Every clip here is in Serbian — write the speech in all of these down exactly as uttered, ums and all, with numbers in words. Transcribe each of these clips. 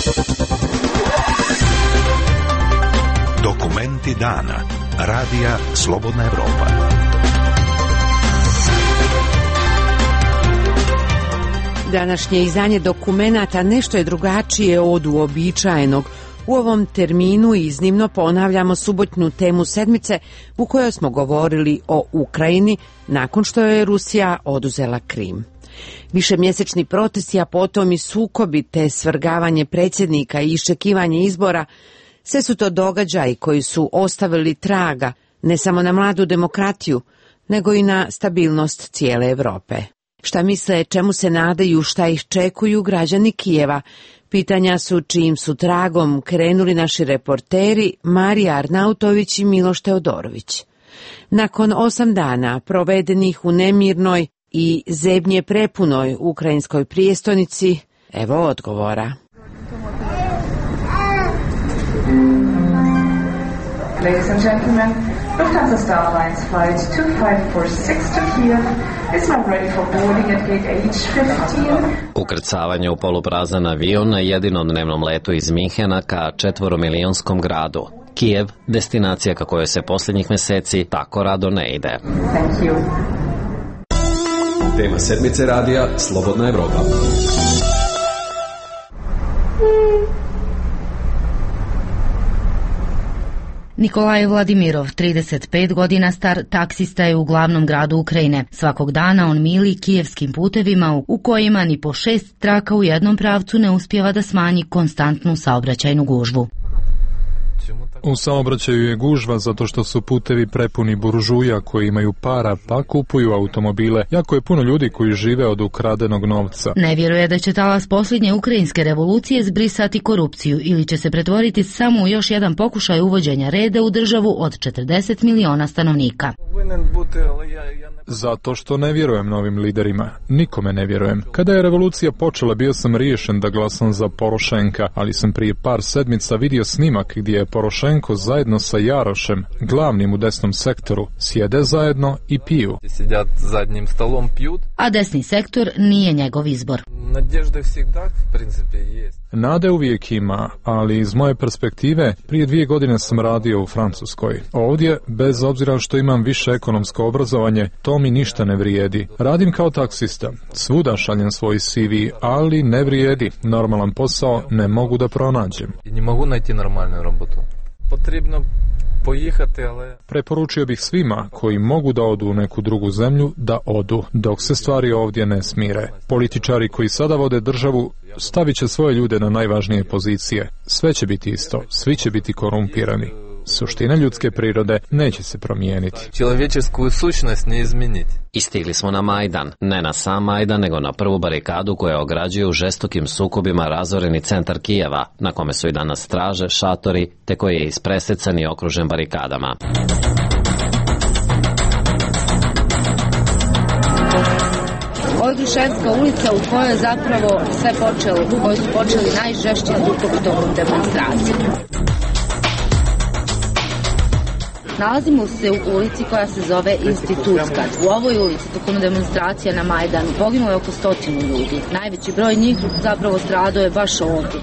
Dokumenti dana. Radija Slobodna Evropa. Današnje izdanje dokumenata nešto je drugačije od uobičajenog. U ovom terminu iznimno ponavljamo subotnju temu sedmice u kojoj smo govorili o Ukrajini nakon što je Rusija oduzela Krim. Višemjesečni protesti, a potom i sukobi te svrgavanje predsjednika i iščekivanje izbora, sve su to događaji koji su ostavili traga ne samo na mladu demokratiju, nego i na stabilnost cijele Europe. Šta misle, čemu se nadaju, šta ih čekuju građani Kijeva? Pitanja su čijim su tragom krenuli naši reporteri Marija Arnautović i Miloš Teodorović. Nakon osam dana provedenih u nemirnoj i zebnje prepunoj ukrajinskoj prijestolnici, evo odgovora. Ladies and gentlemen, Lufthansa Star Alliance flight two five four six to Kiev is now ready for boarding at gate H fifteen. Ukrcavanje u poluprazan avion na jedinom dnevnom letu iz Minhena ka četvoromilionskom gradu. Kijev, destinacija ka kojoj se posljednjih mjeseci tako rado ne ide. Thank you. Tema sedmice radija Slobodna Evropa. Nikolaj Vladimirov, trideset pet godina star, taksista je u glavnom gradu Ukrajine. Svakog dana on mili kijevskim putevima u kojima ni po šest traka u jednom pravcu ne uspijeva da smanji konstantnu saobraćajnu gužvu. U saobraćaju je gužva zato što su putevi prepuni buržuja koji imaju para pa kupuju automobile. Jako je puno ljudi koji žive od ukradenog novca. Ne vjeruje da će talas posljednje ukrajinske revolucije zbrisati korupciju ili će se pretvoriti samo u još jedan pokušaj uvođenja reda u državu od četrdeset miliona stanovnika. Zato što ne vjerujem novim liderima. Nikome ne vjerujem. Kada je revolucija počela, bio sam riješen da glasam za Porošenka, ali sam prije par sedmica vidio snimak gdje je Porošenko zajedno sa Jarošem, glavnim u desnom sektoru, sjede zajedno i piju. A desni sektor nije njegov izbor. Nade uvijek ima, ali iz moje perspektive, prije dvije godine sam radio u Francuskoj. Ovdje, bez obzira što imam više ekonomsko obrazovanje, to mi ništa ne vrijedi. Radim kao taksista, svuda šaljem svoj C V, ali ne vrijedi. Normalan posao ne mogu da pronađem. I ne mogu najti normalnu robotu. Potrebno pojihati, ali... Preporučio bih svima koji mogu da odu u neku drugu zemlju da odu, dok se stvari ovdje ne smire. Političari koji sada vode državu stavit će svoje ljude na najvažnije pozicije. Sve će biti isto, svi će biti korumpirani. Suština ljudske prirode neće se promijeniti. Čovječesku sušnost ne izmijeniti. I stigli smo na Majdan. Ne na sam Majdan, nego na prvu barikadu koja ograđuje u žestokim sukobima razoreni centar Kijeva, na kome su i danas straže, šatori, te koji je ispresecan i okružen barikadama. Ovo je Gruševska ulica u kojoj je zapravo sve počelo, u kojoj su počeli najžešći sukobi tokom demonstracije. Nalazimo se u ulici koja se zove Institutska. U ovoj ulici tokom demonstracija na Majdanu poginulo je oko stotinu ljudi. Najveći broj njih zapravo stradao je baš ovdje.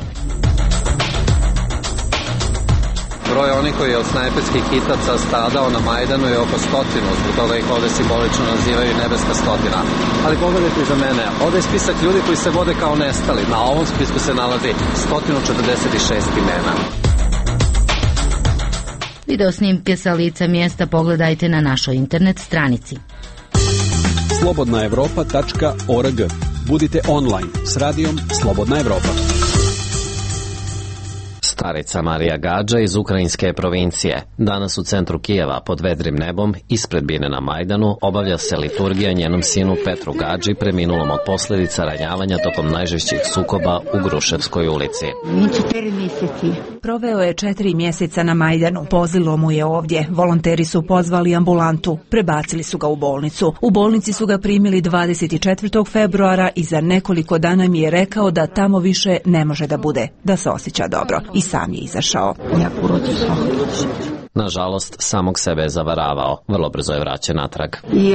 Broj onih koji je od snajperskih hitaca stradao na Majdanu je oko stotinu, zbog toga ih ovdje simbolično nazivaju nebeska stotina. Ali pogledajte iza mene, ovdje je spisak ljudi koji se vode kao nestali. Na ovom spisku se nalazi sto četrdeset šest imena. Video snimke sa lica mjesta pogledajte na našoj internet stranici. slobodna evropa tačka org. Budite online s radijom Slobodna Evropa. Starica Marija Gadža iz ukrajinske provincije. Danas u centru Kijeva pod vedrim nebom, ispred bine na Majdanu, obavlja se liturgija njenom sinu Petru Gadži, preminulom od posljedica ranjavanja tokom najžešćih sukoba u Gruševskoj ulici. Proveo je četiri mjeseca na Majdanu. Pozlilo mu je ovdje. Volonteri su pozvali ambulantu. Prebacili su ga u bolnicu. U bolnici su ga primili dvadeset četvrtog februara i za nekoliko dana mi je rekao da tamo više ne može da bude, da se osjeća dobro. I sam je izašao. Nažalost, samog sebe je zavaravao. Vrlo brzo je vraćen natrag.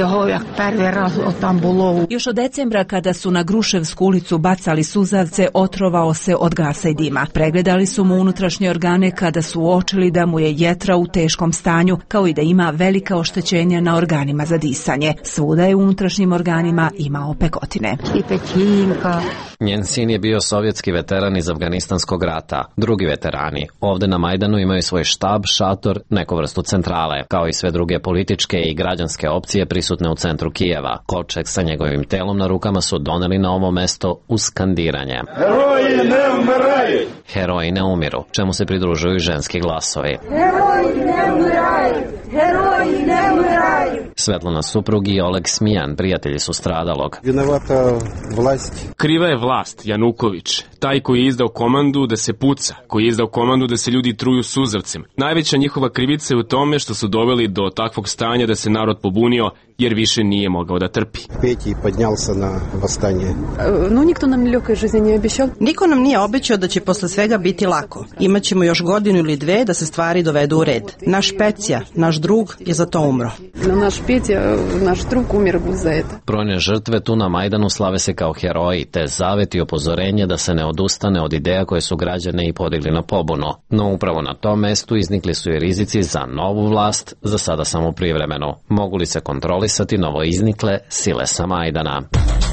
Još od decembra, kada su na Gruševsku ulicu bacali suzavce, otrovao se od gasa i dima. Pregledali su mu unutrašnje organe kada su uočili da mu je jetra u teškom stanju, kao i da ima velika oštećenja na organima za disanje. Svuda je u unutrašnjim organima imao pekotine. Njen sin je bio sovjetski veteran iz Afganistanskog rata. Drugi veterani ovde na Majdanu imaju svoj štab, šator, neku vrstu centrale, kao i sve druge političke i građanske opcije prisutne u centru Kijeva. Kovčeg sa njegovim telom na rukama su doneli na ovo mesto uz skandiranje. Heroji ne umiraju! Heroji ne umiru, čemu se pridružuju ženski glasovi. Heroji ne umiraju! Heroji ne umiraju! Svetlana suprug i Oleg Smijan, prijatelji su stradalog. Vinovata vlast. Kriva je vlast, Januković, taj koji je izdao komandu da se puca, koji je izdao komandu da se ljudi truju suzavcem. Najveća njihova krivica je u tome što su doveli do takvog stanja da se narod pobunio, jer više nije mogao da trpi. Peti podnjalsa na vastanje. No, nikto nam ljekoj žizni nije obećao. Niko nam nije obećao da će posle svega biti lako. Imaćemo još godinu ili dve da se stvari dovedu u red. Naš Pecija, naš drug, je za to umro. Naš Petja, naš drug umir za eto. Brojne žrtve tu na Majdanu slave se kao heroji, te zavet i upozorenje da se ne odustane od ideja koje su građane i podigli na pobunu. No upravo na tom mestu iznikli su i rizici za novu vlast, za sada samo privremenu. Mogu li se kontrolisati novo iznikle sile sa Majdana?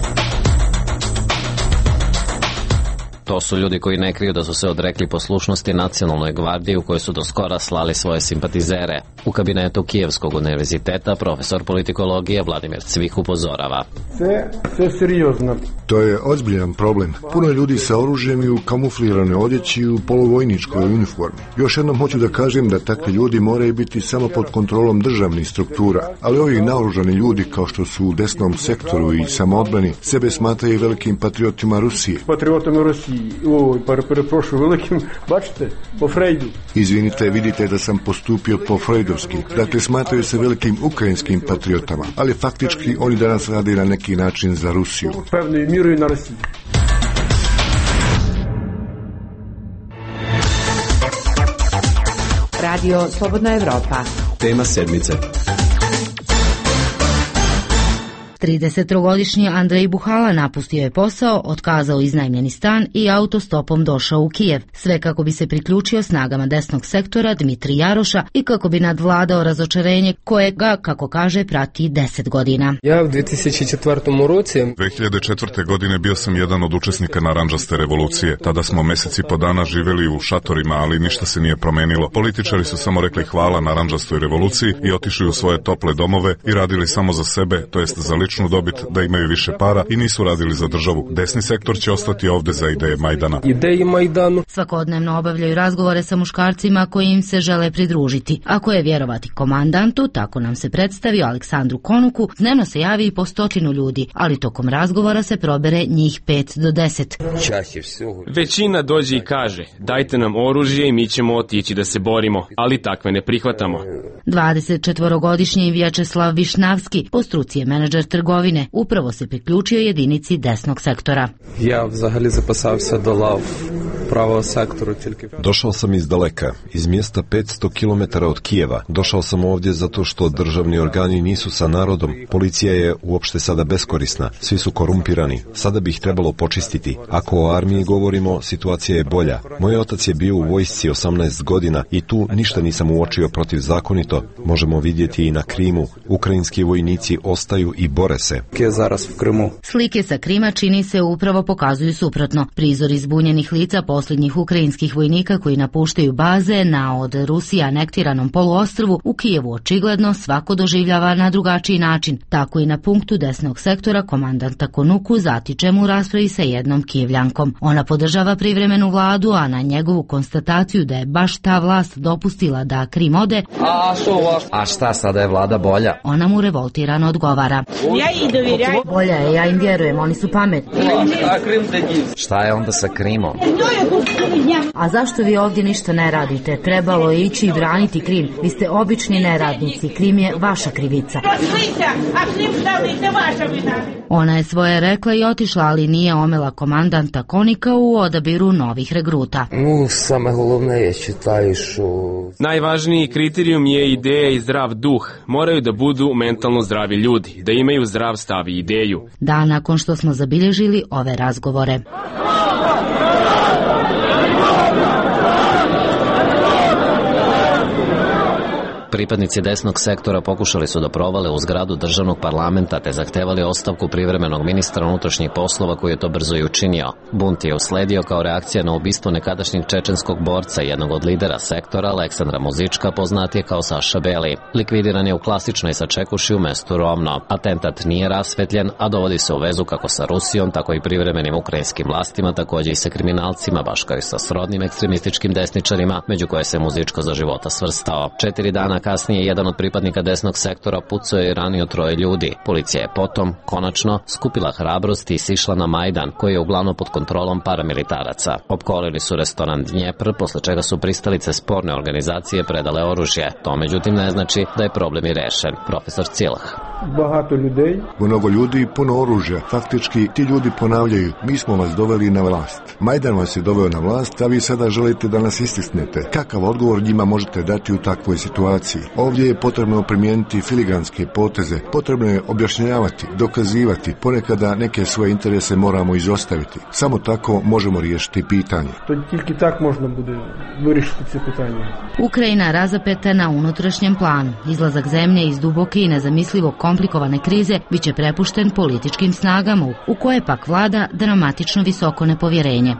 To su ljudi koji ne kriju da su se odrekli poslušnosti nacionalnoj gvardiji u kojoj su do skora slali svoje simpatizere. U kabinetu Kijevskog univerziteta profesor politikologije Vladimir Cvih upozorava. Sve, sve seriozno. To je ozbiljan problem. Puno ljudi sa oružjem i u kamufliranoj odjeći i u polovojničkoj uniformi. Još jednom hoću da kažem da takvi ljudi moraju biti samo pod kontrolom državnih struktura, ali ovi naoružani ljudi kao što su u desnom sektoru i samoodbrani sebe smatraju velikim patriotima Rusije. Patriotima Rusije. Oj, pa preprošao velikim, bačite, po Frejdu. Izvinite, vidite da sam postupio po frejdovski. Dakle, smatraju se velikim ukrajinskim patriotama, ali faktički oni danas rade na neki način za Rusiju. Pevno i miru i na Rusiji. Radio Slobodna Evropa. Tema sedmice. tridesettrogodišnji Andrej Buhala napustio je posao, otkazao iznajmljeni stan i autostopom došao u Kijev, sve kako bi se priključio snagama desnog sektora Dmitrij Jaroša i kako bi nadvladao razočarenje koje ga, kako kaže, prati deset godina. Ja u dve hiljade četvrtom roci dve hiljade četvrte. godine bio sam jedan od učesnika naranđaste revolucije. Tada smo meseci po dana živeli u šatorima, ali ništa se nije promenilo. Političari su samo rekli hvala naranđastoj revoluciji i otišli u svoje tople domove i radili samo za sebe, to jest za ličnu dobit, da imaju više para i nisu radili za državu. Desni sektor će ostati ovde za ideje Majdana. Ideje Majdanu. Svakodnevno obavljaju razgovore sa muškarcima koji im se žele pridružiti. Ako je vjerovati komandantu, tako nam se predstavio Aleksandru Konuku, dnevno se javi i po stotinu ljudi, ali tokom razgovora se probere njih pet do deset. Većina dođe i kaže, dajte nam oružje i mi ćemo otići da se borimo, ali takve ne prihvatamo. dvadesetčetvorogodišnji Vječeslav Višnavski, po struci je menadžer trgovine, upravo se priključio jedinici desnog sektora. Ja vzahali zapasao se do lav pravog sektoru. Došao sam iz daleka, iz mjesta petsto kilometara od Kijeva. Došao sam ovdje zato što državni organi nisu sa narodom. Policija je uopšte sada beskorisna. Svi su korumpirani. Sada bi ih trebalo počistiti. Ako o armiji govorimo, situacija je bolja. Moj otac je bio u vojsci osamnaest godina i tu ništa nisam uočio protivzakonito. Možemo vidjeti i na Krimu. Ukrajinski vojnici ostaju i bore se. Slike sa Krima, čini se, upravo pokazuju suprotno. Prizor izbunjenih lica posljednjih ukrajinskih vojnika koji napuštaju baze na od Rusije anektiranom poluostrvu u Kijevu očigledno svako doživljava na drugačiji način. Tako i na punktu desnog sektora komandanta Konuku zatičemo u raspravi sa jednom Kijevljankom. Ona podržava privremenu vladu, a na njegovu konstataciju da je baš ta vlast dopustila da Krim ode, a šta sada je vlada bolja? Ona mu revoltirano odgovara. Bolja je, ja im vjerujem, oni su pametni. Šta je onda sa Krimom? A zašto vi ovdje ništa ne radite? Trebalo je ići i braniti Krim. Vi ste obični neradnici. Krim je vaša krivica. Ona je svoje rekla i otišla, ali nije omela komandanta Konika u odabiru novih regruta. Ну, саме головне, я вважаю, що... Najvažniji kriterijum je ideja i zdrav duh. Moraju da budu mentalno zdravi ljudi, da imaju zdrav stav i ideju. Da, nakon što smo zabilježili ove razgovore. Pripadnici desnog sektora pokušali su da provale u zgradu državnog parlamenta te zahtevali ostavku privremenog ministra unutrašnjih poslova koji je to brzo i učinio. Bunt je usledio kao reakcija na ubistvo nekadašnjeg čečenskog borca, jednog od lidera sektora, Aleksandra Muzička, poznatije kao Saša Beli. Likvidiran je u klasičnoj sačekuši u mestu Rovno. Atentat nije rasvetljen, a dovodi se u vezu kako sa Rusijom, tako i privremenim ukrajinskim vlastima, takođe i sa kriminalcima, baš kao i sa srodnim ekstremističkim desničarima, među koje se Muzičko za života svrstao. Četiri dana kasnije jedan od pripadnika desnog sektora pucao je i ranio troje ljudi. Policija je potom, konačno, skupila hrabrost i sišla na Majdan, koji je uglavnom pod kontrolom paramilitaraca. Opkolili su restoran Dnjepr, posle čega su pristalice sporne organizacije predale oružje. To međutim ne znači da je problem i rešen. Profesor Cilh. Багато людей. Mnogo ljudi, puno oružja. Faktički, ti ljudi ponavljaju, mi smo vas doveli na vlast. Majdan vas je doveo na vlast, a vi sada želite da nas istisnete. Kakav odgovor njima možete dati u takvoj situaciji? Ovdje je potrebno primijeniti filigranske poteze, potrebno je objašnjavati, dokazivati, ponekada neke svoje interese moramo izostaviti. Samo tako možemo riješiti pitanje. To тільки так можна буде вирішити це питання. Ukrajina razapeta na unutrašnjem planu. Izlazak zemlje iz duboke i nezamislivo komplikovane krize biće prepušten političkim snagama, u koje pak vlada dramatično visoko nepovjerenje.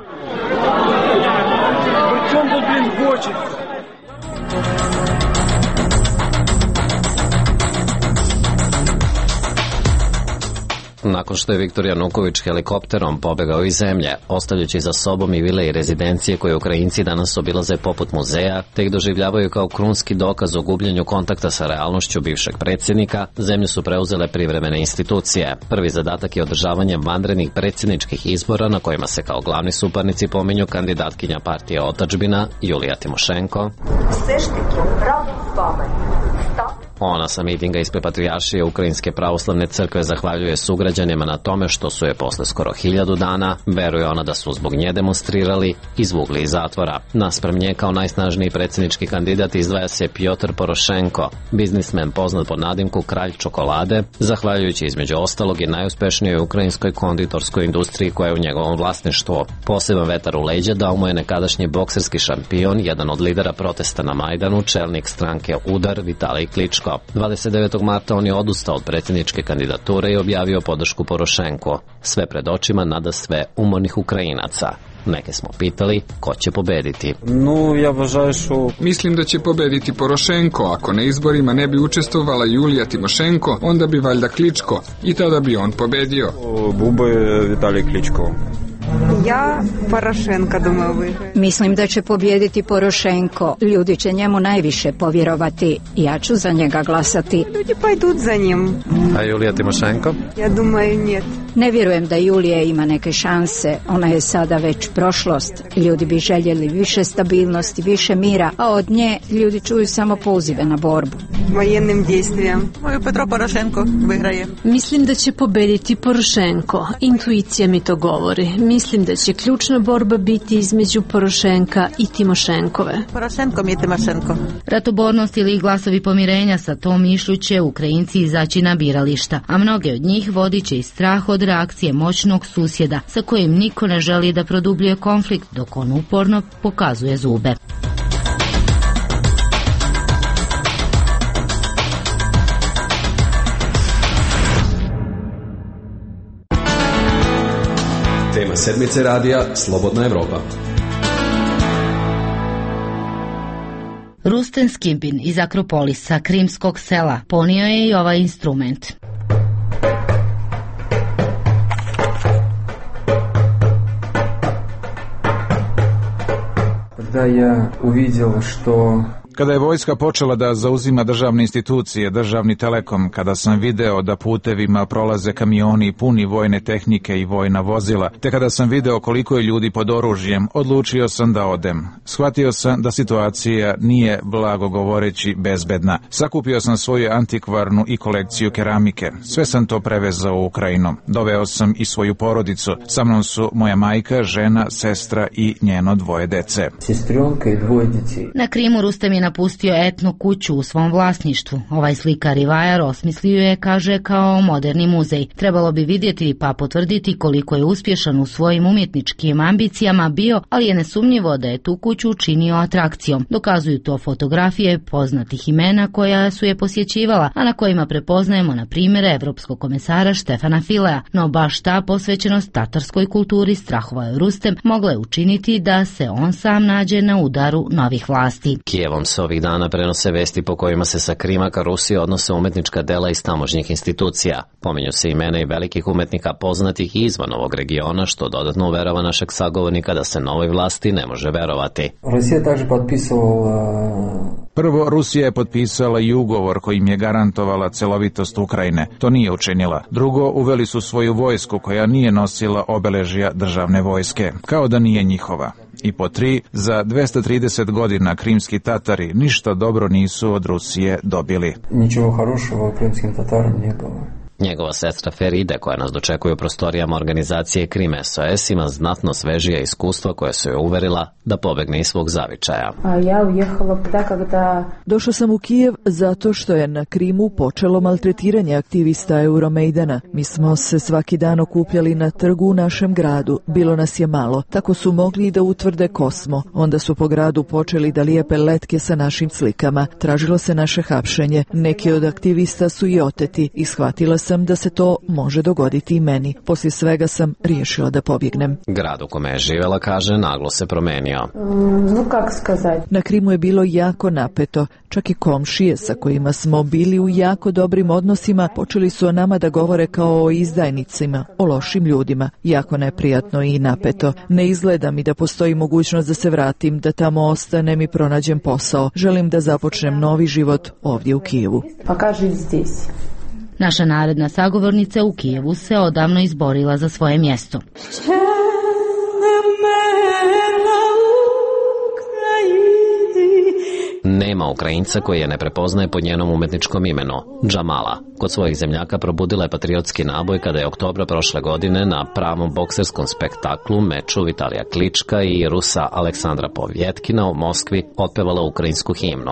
Nakon što je Viktor Januković helikopterom pobegao iz zemlje, ostavljajući za sobom i vile i rezidencije koje Ukrajinci danas obilaze poput muzeja, te ih doživljavaju kao krunski dokaz o gubljenju kontakta sa realnošću bivšeg predsjednika, zemlju su preuzele privremene institucije. Prvi zadatak je održavanje vanrednih predsjedničkih izbora na kojima se kao glavni suparnici pominju kandidatkinja partije Otadžbina Julija Timošenko. Ona sa mitinga ispred Patrijaršije Ukrajinske pravoslavne crkve zahvaljuje sugrađanima na tome što su je posle skoro hiljadu dana, veruje ona da su zbog nje demonstrirali, izvukli iz zatvora. Naspram nje kao najsnažniji predsjednički kandidat izdvaja se Pjotr Porošenko, biznismen poznat pod nadimku Kralj čokolade, zahvaljujući između ostalog i najuspešnijoj ukrajinskoj konditorskoj industriji koja je u njegovom vlasništvu. Poseban vetar u leđa dao mu je nekadašnji bokserski šampion, jedan od lidera protesta na Majdanu, čelnik stranke Udar Vitalij Kličko. dvadeset devetog marta on je odustao od predsjedničke kandidature i objavio podršku Porošenko. Sve pred očima nadasve umornih Ukrajinaca. Neke smo pitali ko će pobediti. No, ja вважаю, що... Mislim da će pobediti Porošenko. Ako na izborima ne bi učestvovala Julija Timošenko, onda bi valjda Kličko i tada bi on pobedio. Був би Віталій Кличко. Ja Porošenka думаю выиграет. Mislim da će pobijediti Porošenko. Ljudi će njemu najviše povjerovati. Ja ću za njega glasati. Ljudi pойдут za njim. A Julija Timošenko? Ja думаю нет. Ne vjerujem da Julija ima neke šanse. Ona je sada već prošlost. Ljudi bi željeli više stabilnosti, više mira, a od nje ljudi čuju samo pozive na borbu. Vojennim dejstvijem. Moju Petro Porošenko vyhraje. Mislim da će pobediti Porošenko. Intuicija mi to govori. Mislim da će ključna borba biti između Porošenka i Timošenkove. Porošenko mi je Timošenko. Ratobornost ili glasovi pomirenja, sa tom mišlju će Ukrajinci izaći na birališta, a mnoge od njih vodit će i strah od reakcije moćnog susjeda sa kojim niko ne želi da produbljuje konflikt, dok on uporno pokazuje zube. Tema sedmice radija Slobodna Evropa. Rusten Skimpin iz Akropolisa, krimskog sela, ponio je i ovaj instrument. Когда я увидел, что Kada je vojska počela da zauzima državne institucije, državni telekom, kada sam video da putevima prolaze kamioni puni vojne tehnike i vojna vozila, te kada sam video koliko je ljudi pod oružjem, odlučio sam da odem. Shvatio sam da situacija nije, blago govoreći, bezbedna. Sakupio sam svoju antikvarnu i kolekciju keramike. Sve sam to prevezao u Ukrajinu. Doveo sam i svoju porodicu. Sa mnom su moja majka, žena, sestra i njeno dvoje dece. Sestronka i dvoje djece. Na Krimu Rustem je napustio etno kuću u svom vlasništvu. Ovaj slikar i vajar osmislio je, kaže, kao moderni muzej. Trebalo bi vidjeti pa potvrditi koliko je uspješan u svojim umjetničkim ambicijama bio, ali je nesumnjivo da je tu kuću učinio atrakcijom. Dokazuju to fotografije poznatih imena koja su je posjećivala, a na kojima prepoznajemo na primjer evropskog komesara Štefana Filea. No baš ta posvećenost tatarskoj kulturi, strahovao je Rustem, mogla je učiniti da se on sam nađe na udaru novih vlasti. Kijevom se ovih dana prenose vesti po kojima se sa Krima ka Rusiji odnose umetnička dela iz tamošnjih institucija. Pominju se imena i velikih umetnika poznatih i izvan ovog regiona, što dodatno uverava našeg sagovornika da se novoj vlasti ne može verovati. Rusija također potpisala... Prvo, Rusija je potpisala i ugovor kojim je garantovala celovitost Ukrajine. To nije učinila. Drugo, uveli su svoju vojsku koja nije nosila obeležja državne vojske, kao da nije njihova. I po tri, za dvesta trideset godina krimski Tatari ništa dobro nisu od Rusije dobili. Ničego хорошего krimskim Tatarom nije bilo. Njegova sestra Feride, koja nas dočekuje u prostorijama organizacije Krim S O S, ima znatno svežija iskustva koja su je uverila da pobegne iz svog zavičaja. A ja ujehala tada kada... Došla sam u Kijev zato što je na Krimu počelo maltretiranje aktivista Euromejdana. Mi smo se svaki dan okupljali na trgu u našem gradu. Bilo nas je malo. Tako su mogli da utvrde ko smo. Onda su po gradu počeli da lijepe letke sa našim slikama. Tražilo se naše hapšenje. Neki od aktivista su i oteti i shvatila sam da se to može dogoditi i meni. Poslije svega sam riješila da pobjegnem. Grad u kome je živjela, kaže, naglo se promenio. Mm, no kako skazati? Na Krimu je bilo jako napeto. Čak i komšije sa kojima smo bili u jako dobrim odnosima počeli su o nama da govore kao o izdajnicima, o lošim ljudima. Jako neprijatno i napeto. Ne izgleda mi da postoji mogućnost da se vratim, da tamo ostanem i pronađem posao. Želim da započnem novi život ovdje u Kijevu. Pa kaži zdjes. Naša naredna sagovornica u Kijevu se odavno izborila za svoje mjesto. Nema Ukrajinca koji je ne prepoznaje po njenom umetničkom imenu, Džamala. Kod svojih zemljaka probudila je patriotski naboj kada je oktobra prošle godine na pravom bokserskom spektaklu, meču Vitalija Klička i Rusa Aleksandra Povjetkina u Moskvi otpevala ukrajinsku himnu.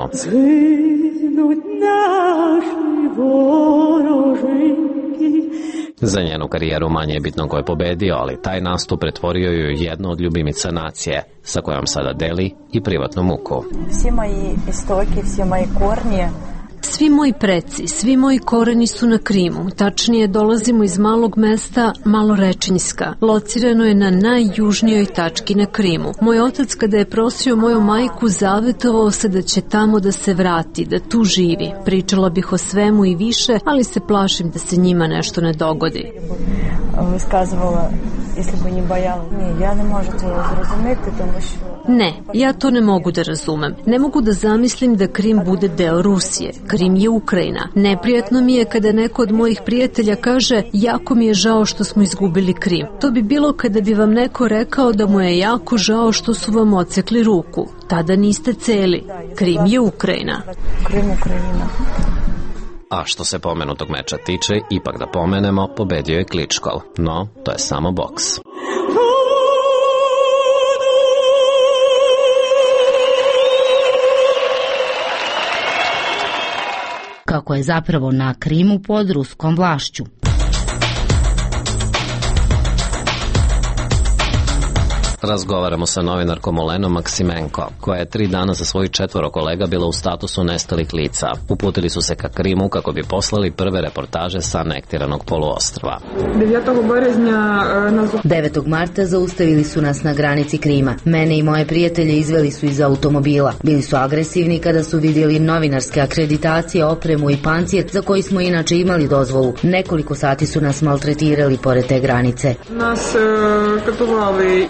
Za njenu karijeru manje je bitno ko je pobedio, ali taj nastup pretvorio ju jednu od ljubimica nacije, sa kojom sada deli i privatnu muku. Svi moji istoki, svi moji kornje. Svi moji preci, svi moji koreni su na Krimu. Tačnije, dolazimo iz malog mesta Malorečinjska. Locirano je na najjužnijoj tački na Krimu. Moj otac, kada je prosio moju majku, zavetovao se da će tamo da se vrati, da tu živi. Pričala bih o svemu i više, ali se plašim da se njima nešto ne dogodi. Skazovala, jesli bi njih bojala. Ne, ja ne možu to razumeti, tomu što... Ne, ja to ne mogu da razumem. Ne mogu da zamislim da Krim bude deo Rusije. Krim je Ukrajina. Neprijatno mi je kada neko od mojih prijatelja kaže jako mi je žao što smo izgubili Krim. To bi bilo kada bi vam neko rekao da mu je jako žao što su vam odsekli ruku. Tada niste celi. Krim je Ukrajina. Krim Ukrajina. A što se pomenutog meča tiče, ipak da pomenemo, pobedio je Kličkov. No, to je samo boks. Kako je zapravo na Krimu pod ruskom vlašću. Razgovaramo sa novinarkom Olenom Maksimenko, koja je tri dana za svojih četvoro kolega bila u statusu nestalih lica. Uputili su se ka Krimu kako bi poslali prve reportaže sa anektiranog poluostrva. devetog marta zaustavili su nas na granici Krima. Mene i moje prijatelje izveli su iz automobila. Bili su agresivni kada su vidjeli novinarske akreditacije, opremu i pancir za koji smo inače imali dozvolu. Nekoliko sati su nas maltretirali pored te granice. Nas katovali. Muškarci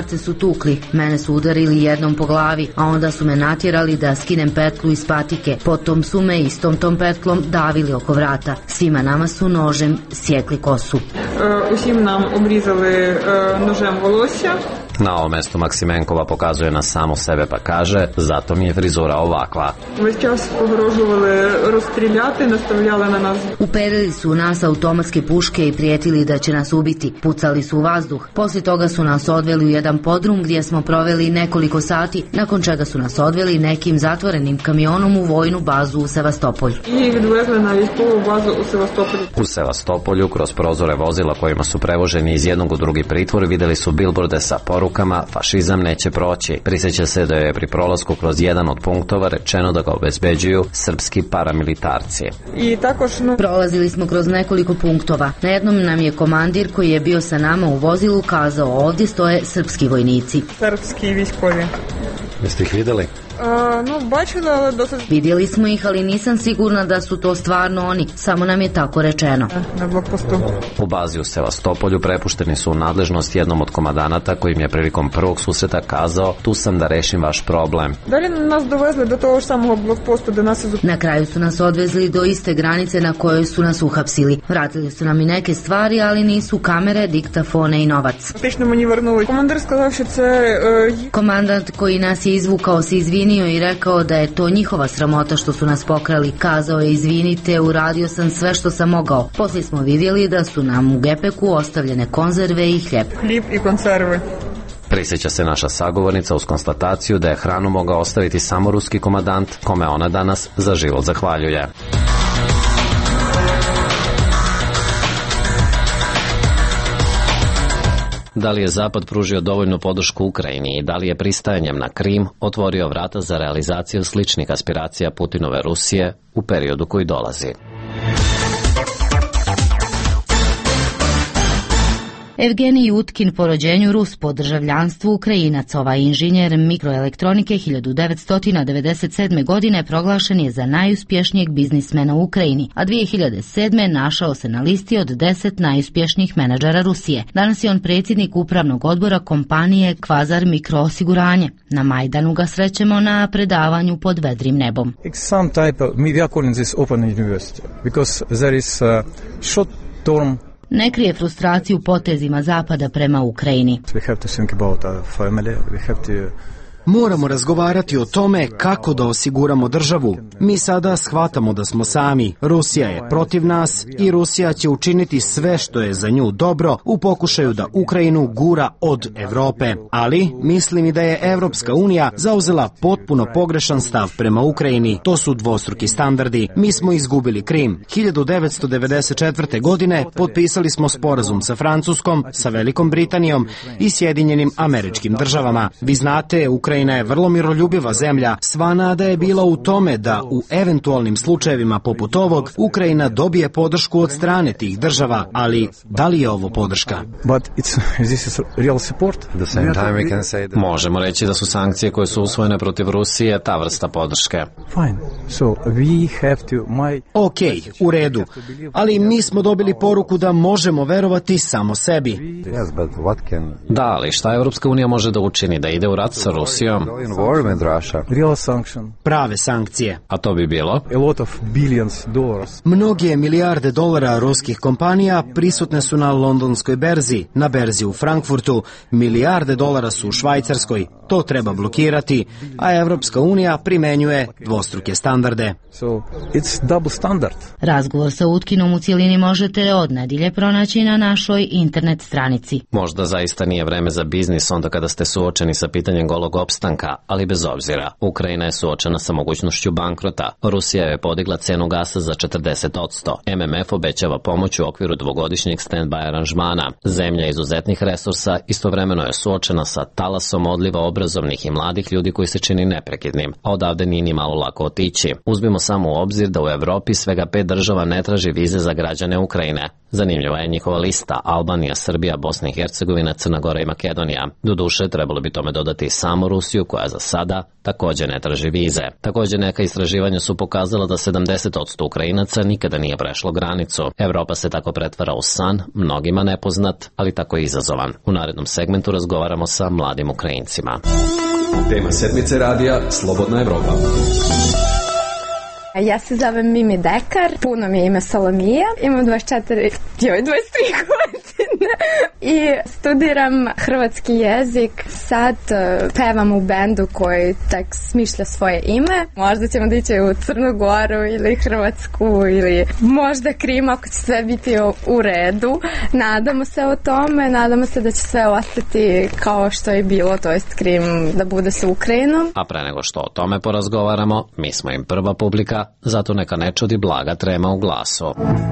muškarce su tukli, mene su udarili jednom po glavi, a onda su me natjerali da skinem petlu iz patike. Potom su me istom tom petlom davili oko vrata. Svima nama su nožem sjekli kosu. Усім нам обрізали ножем волосся. Na ovom mestu Maksimenkova pokazuje na samo sebe pa kaže, zato mi je frizura ovakva. Весь час погрожували розстріляти, наставляли на нас. Uperili su u nas automatske puške i prijetili da će nas ubiti. Pucali su u vazduh. Poslije toga su nas odveli u jedan podrum gdje smo proveli nekoliko sati, nakon čega su nas odveli nekim zatvorenim kamionom u vojnu bazu u Sevastopolju. I відвезли на військову базу у Севастополі. U Sevastopolju kroz prozore vozila kojima su prevoženi iz jednog u drugi pritvor vidjeli su bilborde sa porukama fašizam neće proći. Prisjeća se da je pri prolasku kroz jedan od punktova rečeno da ga obezbeđuju srpski paramilitarci. I također prolazili smo kroz nekoliko punktova. Na jednom nam je komandir koji je bio sa nama u vozilu kazao ovdje stoje srpski vojnici. Srpski vojskovi. Jeste ih vidjeli? A, no, bačila, ali dosta... Vidjeli smo ih, ali nisam sigurna da su to stvarno oni. Samo nam je tako rečeno. Na blokpostu. U bazi u Sevastopolju prepušteni su u nadležnost jednom od komandanata kojim je prilikom prvog susreta kazao tu sam da rešim vaš problem. Dalje nas dovezli do toho samog blokposta da nas... Na kraju su nas odvezli do iste granice na kojoj su nas uhapsili. Vratili su nam i neke stvari, ali nisu kamere, diktafone i novac. Komandir skazao što se... Komandant koji nas je izvukao se izvinio i rekao da je to njihova sramota što su nas pokrali. Kazao je izvinite, uradio sam sve što sam mogao. Poslije smo vidjeli da su nam u gepeku ostavljene konzerve i hljeb. Hljeb i konzerve. Prisjeća se naša sagovornica uz konstataciju da je hranu mogao ostaviti samo ruski komandant, kome ona danas za život zahvaljuje. Da li je Zapad pružio dovoljnu podršku Ukrajini i da li je pristajanjem na Krim otvorio vrata za realizaciju sličnih aspiracija Putinove Rusije u periodu koji dolazi? Evgenij Utkin po rođenju Rus, po državljanstvu Ukrajinac. Ovaj inženjer mikroelektronike hiljadu devetsto devedeset sedme. godine proglašen je za najuspješnijeg biznismena u Ukrajini, a dvije hiljade sedme. našao se na listi od deset najuspješnijih menadžera Rusije. Danas je on predsjednik upravnog odbora kompanije Kvazar Mikroosiguranje. Na Majdanu ga srećemo na predavanju pod vedrim nebom. Some type of, we are calling this open university because there is a short term. Ne krije frustraciju potezima Zapada prema Ukrajini. We have to think about our family. We have to... Moramo razgovarati o tome kako da osiguramo državu. Mi sada shvatamo da smo sami. Rusija je protiv nas i Rusija će učiniti sve što je za nju dobro u pokušaju da Ukrajinu gura od Evrope. Ali mislim i da je Evropska unija zauzela potpuno pogrešan stav prema Ukrajini. To su dvostruki standardi. Mi smo izgubili Krim. hiljadu devetsto devedeset četvrte. godine potpisali smo sporazum sa Francuskom, sa Velikom Britanijom i Sjedinjenim Američkim Državama. Vi znate, Ukrajina Ukrajina je vrlo miroljubiva zemlja. Sva nada je bila u tome da u eventualnim slučajevima poput ovog Ukrajina dobije podršku od strane tih država, ali da li je ovo podrška? Možemo reći da su sankcije koje su usvojene protiv Rusije ta vrsta podrške. Ok, u redu, ali mi smo dobili poruku da možemo verovati samo sebi. Da, ali šta Evropska unija može da učini? Da ide u rat sa Rusijom? Prave sankcije. A to bi bilo? Mnoge milijarde dolara ruskih kompanija prisutne su na londonskoj berzi, na berzi u Frankfurtu, milijarde dolara su u Švajcarskoj. To treba blokirati, a Evropska unija primenjuje dvostruke standarde. Razgovor sa Utkinom u cijelini možete od nedjelje pronaći na našoj internet stranici. Možda zaista nije vreme za biznis onda kada ste suočeni sa pitanjem golog opstanka, ali bez obzira. Ukrajina je suočena sa mogućnošću bankrota. Rusija je podigla cenu gasa za četrdeset posto. M M F obećava pomoć u okviru dvogodišnjeg stand-by aranžmana. Zemlja izuzetnih resursa istovremeno je suočena sa talasom odliva obrazovnih i mladih ljudi koji se čini neprekidnim, a odavde nije ni malo lako otići. Uzmimo samo u obzir da u Evropi svega pet država ne traži vize za građane Ukrajine. Zanimljiva je njihova lista: Albanija, Srbija, Bosna i Hercegovina, Crna Gora i Makedonija. Doduše, trebalo bi tome dodati i samu Rusiju, koja za sada takođe ne traži vize. Takođe, neka istraživanja su pokazala da sedamdeset posto Ukrajinaca nikada nije prešlo granicu. Evropa se tako pretvara u san, mnogima nepoznat, ali tako i izazovan. U narednom segmentu razgovaramo sa mladim Ukrajincima. Tema sedmice radija Slobodna Evropa. Ja se zovem Mimi Dekar, puno mi je ime Solomija, imam dvadeset četiri, joj, dvadeset tri godine i studiram hrvatski jezik. Sad uh, pevam u bendu koji tak smišlja svoje ime. Možda ćemo da ići u Crnu Goru ili Hrvatsku ili možda Krim ako će sve biti u redu. Nadamo se o tome, nadamo se da će sve ostati kao što je bilo, to jest Krim da bude sa Ukrajinom. A pre nego što o tome porazgovaramo, mi smo im prva publika, zato neka ne čudi blaga trema u glasu.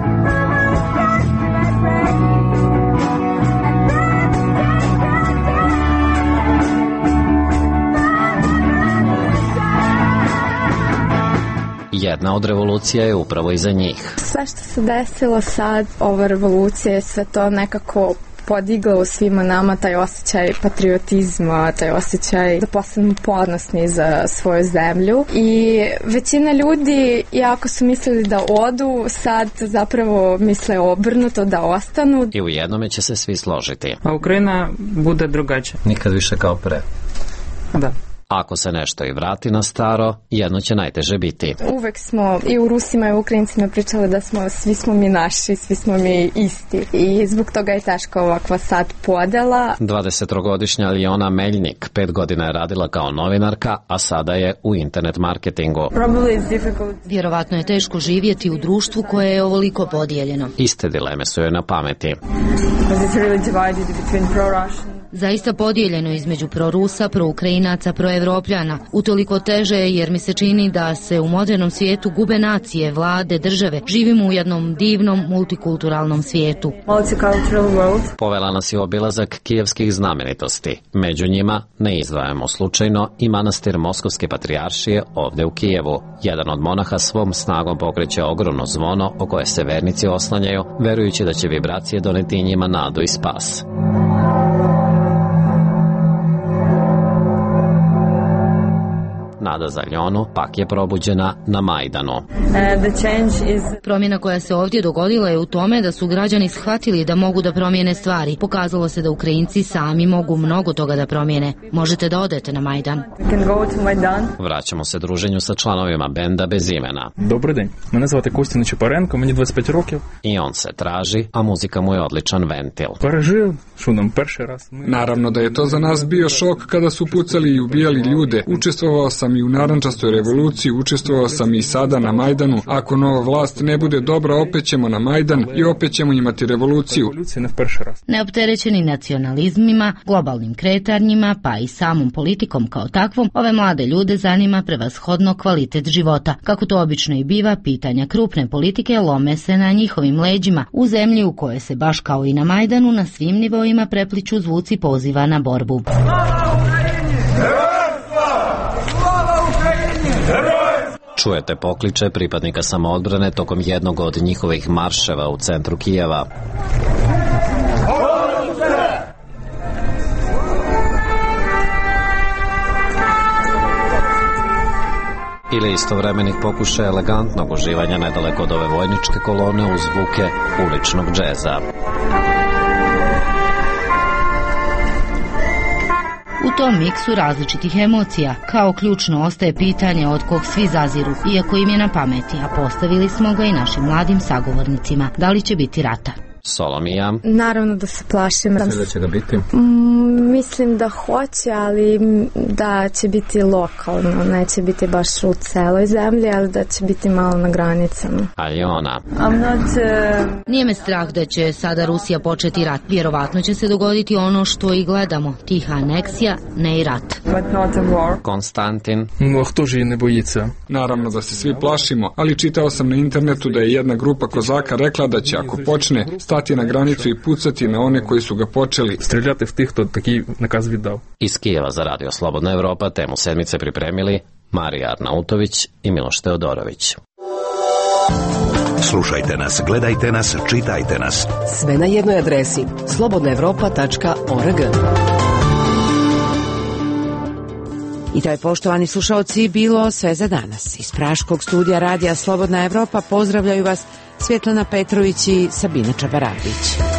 Jedna od revolucija je upravo iza njih. Sve što se desilo sad, ova revolucija je sve to nekako podigla u svima nama taj osjećaj patriotizma, taj osjećaj da postanemo ponosni za svoju zemlju i većina ljudi, iako su mislili da odu, sad zapravo misle obrnuto, da ostanu. I u jednome će se svi složiti. A Ukrajina bude drugačija. Nikad više kao pre. Da. Ako se nešto i vrati na staro, jedno će najteže biti. Uvek smo i u Rusima i u Ukrajincima pričali da smo, svi smo mi naši, svi smo mi isti. I zbog toga je teško ovakva sad podela. dvadesetogodišnja Aljona Meljnik pet godina je radila kao novinarka, a sada je u internet marketingu. Vjerovatno je teško živjeti u društvu koje je ovoliko podijeljeno. Iste dileme su joj na pameti. Zaista podijeljeno između prorusa, proukrajinaca, proevropljana. Utoliko teže je jer mi se čini da se u modernom svijetu gube nacije, vlade, države. Živimo u jednom divnom multikulturalnom svijetu. Povela nas je obilazak kijevskih znamenitosti. Među njima ne izdvajamo slučajno i manastir Moskovske patrijaršije ovde u Kijevu. Jedan od monaha svom snagom pokreće ogromno zvono o koje se vernici oslanjaju, verujući da će vibracije doneti njima nadu i spas. Nada za Aljonu pak je probuđena na Majdanu. Promjena koja se ovdje dogodila je u tome da su građani shvatili da mogu da promijene stvari. Pokazalo se da Ukrajinci sami mogu mnogo toga da promijene. Možete da odete na Majdan. Vraćamo se druženju sa članovima benda bez imena. Dobar dan, mene zvate Kostin Čeparenko, meni dvadeset pet rokів. I on se traži, a muzika mu je odličan ventil. Пережив, що нам перший раз. Naravno da je to za nas bio šok kada su pucali i ubijali ljude. Učestvovao sam i u narandžastoj revoluciji, učestvovao sam i sada na Majdanu. Ako nova vlast ne bude dobra, opet ćemo na Majdan i opet ćemo imati revoluciju. Neopterećeni nacionalizmima, globalnim kretanjima, pa i samom politikom kao takvom, ove mlade ljude zanima prevashodno kvalitet života. Kako to obično i biva, pitanja krupne politike lome se na njihovim leđima u zemlji u kojoj se baš kao i na Majdanu na svim nivoima prepliču zvuci poziva na borbu. Čujete pokliče pripadnika samoodbrane tokom jednog od njihovih marševa u centru Kijeva. Ili istovremenih pokušaja elegantnog uživanja nedaleko od ove vojničke kolone uz zvuke uličnog džeza. U tom miksu različitih emocija, kao ključno ostaje pitanje od kog svi zaziru, iako im je na pameti, a postavili smo ga i našim mladim sagovornicima. Da li će biti rata? Solomija. Naravno da se plašim. Mislim da će ga biti? Mm, mislim da hoće, ali da će biti lokalno. Neće biti baš u celoj zemlji, ali da će biti malo na granicama. Aljona. Not, uh... Nije me strah da će sada Rusija početi rat. Vjerovatno će se dogoditi ono što i gledamo. Tiha aneksija, ne i rat. Konstantin. No, kto же ne bojica? Naravno da se svi plašimo, ali čitao sam na internetu da je jedna grupa kozaka rekla da će ako počne stati na granicu i pucati na one koji su ga počeli. Streljati v tih, to taki nakaz vidao. Iz Kijeva za Radio Slobodna Evropa temu sedmice pripremili Marija Arnautović i Miloš Teodorović. Slušajte nas, gledajte nas, čitajte nas. Sve na jednoj adresi slobodna evropa tačka org. I to je, poštovani slušaoci, bilo sve za danas. Iz praškog studija radija Slobodna Evropa pozdravljaju vas Svjetlana Petrović i Sabina Čabaragić.